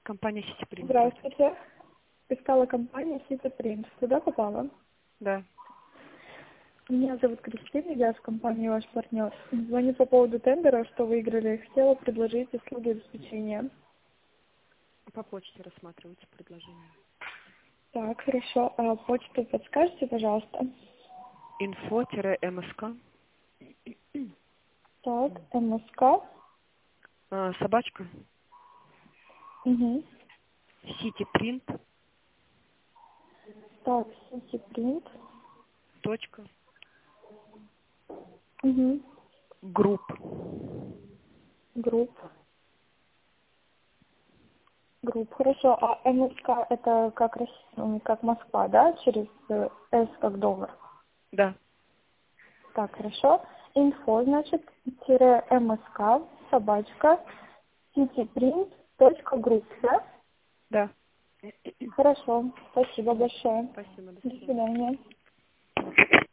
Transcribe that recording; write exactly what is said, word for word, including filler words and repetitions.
Компания Cityprint. Здравствуйте. Искала компания Cityprint. Туда попала? Да. Меня зовут Кристина, я с компанией ваш партнер. Звоню по поводу тендера, что выиграли. Хотела предложить услуги обеспечения. По почте рассматривается предложение. Так, хорошо. А почту подскажете, пожалуйста? Инфо-МСК. Так, МСК. А, собачка. Угу. Cityprint. Так, Cityprint. Точка. Угу. Групп. Групп. Групп, хорошо. А МСК это как, Рос- м, как Москва, да? Через э, С как доллар. Да. Так, хорошо. Инфо, значит, тире МСК, собачка, cityprint.group, да? Да. Хорошо. Спасибо большое. Спасибо, до До свидания. свидания.